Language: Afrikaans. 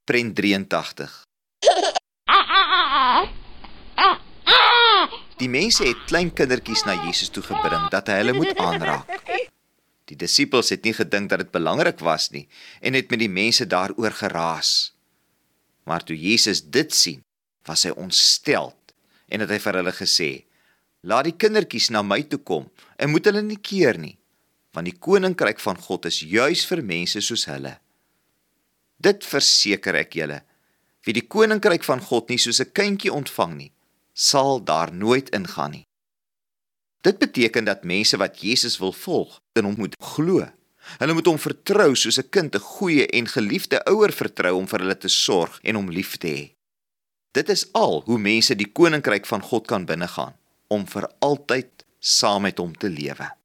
Prent 83. Die mense het klein kindertjies na Jesus toe gebring, dat hy hulle moet aanraak. Die disippels het nie gedink dat dit belangrik was nie, en het met die mense daaroor geraas. Maar toe Jesus dit sien, was hy ontsteld, en het hy vir hulle gesê, laat die kindertjies na my toe kom, en moet hulle nie keer nie, want die koninkryk van God is juis vir mense soos hulle. Dit verseker ek julle, wie die koninkryk van God nie soos 'n kindjie ontvang nie, sal daar nooit ingaan nie. Dit beteken dat mense wat Jesus wil volg, in hom moet glo. Hulle moet hom vertrou soos 'n kind 'n goeie en geliefde ouer vertrou om vir hulle te sorg en hom lief te hê. Dit is al hoe mense die koninkryk van God kan binnegaan, om vir altyd saam met hom te lewe.